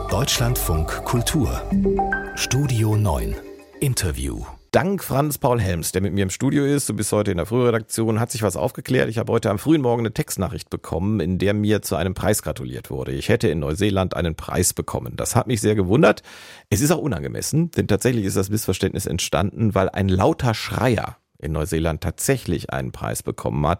Deutschlandfunk Kultur Studio 9 Interview. Dank Franz Paul Helms, der mit mir im Studio ist, du bist heute in der Frühredaktion, hat sich was aufgeklärt. Ich habe heute am frühen Morgen eine Textnachricht bekommen, in der mir zu einem Preis gratuliert wurde. Ich hätte in Neuseeland einen Preis bekommen. Das hat mich sehr gewundert. Es ist auch unangemessen, denn tatsächlich ist das Missverständnis entstanden, weil ein lauter Schreier in Neuseeland tatsächlich einen Preis bekommen hat.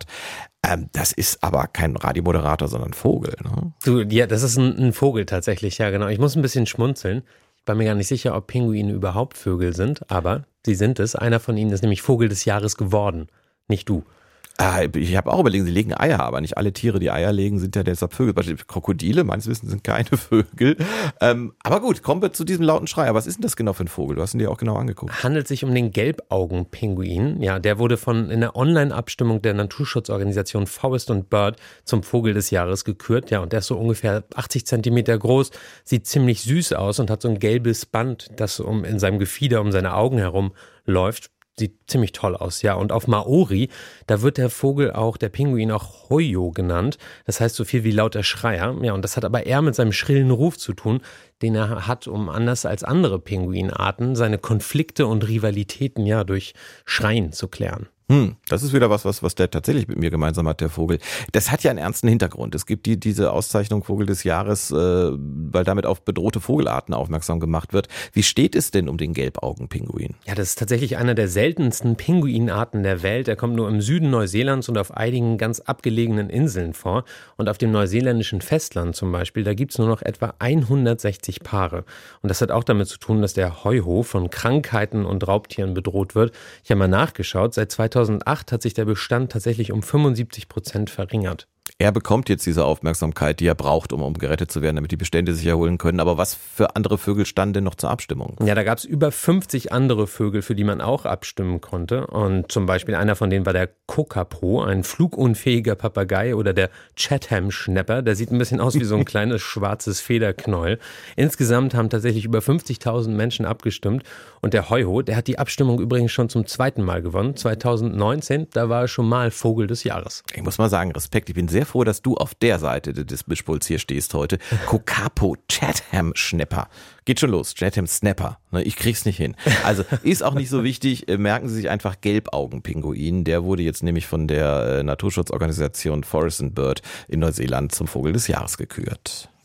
Das ist aber kein Radiomoderator, sondern ein Vogel. Ne? Ja, das ist ein Vogel tatsächlich, ja genau. Ich muss ein bisschen schmunzeln. Ich war mir gar nicht sicher, ob Pinguine überhaupt Vögel sind, aber sie sind es. Einer von ihnen ist nämlich Vogel des Jahres geworden, nicht du. Ich habe auch überlegt, sie legen Eier, aber nicht alle Tiere, die Eier legen, sind ja deshalb Vögel. Beispielsweise Krokodile, meines Wissens, sind keine Vögel. Aber gut, kommen wir zu diesem lauten Schreier. Was ist denn das genau für ein Vogel? Du hast ihn dir auch genau angeguckt. Handelt sich um den Gelbaugenpinguin. Ja, der wurde in der Online-Abstimmung der Naturschutzorganisation Forest and Bird zum Vogel des Jahres gekürt. Ja, und der ist so ungefähr 80 Zentimeter groß, sieht ziemlich süß aus und hat so ein gelbes Band, das in seinem Gefieder um seine Augen herum läuft. Sieht ziemlich toll aus, ja. Und auf Maori, da wird der Pinguin auch Hoyo genannt. Das heißt so viel wie lauter Schreier. Ja, und das hat aber eher mit seinem schrillen Ruf zu tun, den er hat, um anders als andere Pinguinarten seine Konflikte und Rivalitäten ja durch Schreien zu klären. Das ist wieder was der tatsächlich mit mir gemeinsam hat, der Vogel. Das hat ja einen ernsten Hintergrund. Es gibt diese Auszeichnung Vogel des Jahres, weil damit auf bedrohte Vogelarten aufmerksam gemacht wird. Wie steht es denn um den Gelbaugenpinguin? Ja, das ist tatsächlich einer der seltensten Pinguinarten der Welt. Er kommt nur im Süden Neuseelands und auf einigen ganz abgelegenen Inseln vor. Und auf dem neuseeländischen Festland zum Beispiel, da gibt es nur noch etwa 160 Paare. Und das hat auch damit zu tun, dass der Hoiho von Krankheiten und Raubtieren bedroht wird. Ich habe mal nachgeschaut, seit 2008 hat sich der Bestand tatsächlich um 75% verringert. Er bekommt jetzt diese Aufmerksamkeit, die er braucht, um gerettet zu werden, damit die Bestände sich erholen können. Aber was für andere Vögel standen denn noch zur Abstimmung? Ja, da gab es über 50 andere Vögel, für die man auch abstimmen konnte. Und zum Beispiel einer von denen war der Kakapo, ein flugunfähiger Papagei, oder der Chatham-Schnapper. Der sieht ein bisschen aus wie so ein kleines schwarzes Federknäuel. Insgesamt haben tatsächlich über 50.000 Menschen abgestimmt. Und der Hoiho, der hat die Abstimmung übrigens schon zum zweiten Mal gewonnen. 2019, da war er schon mal Vogel des Jahres. Ich muss mal sagen, Respekt, ich bin sehr froh, dass du auf der Seite des Mischpuls hier stehst heute. Kakapo, Chatham-Schnapper. Geht schon los, Chatham-Snapper. Ich krieg's nicht hin. Also ist auch nicht so wichtig, merken Sie sich einfach Gelbaugenpinguin. Der wurde jetzt nämlich von der Naturschutzorganisation Forest and Bird in Neuseeland zum Vogel des Jahres gekürt.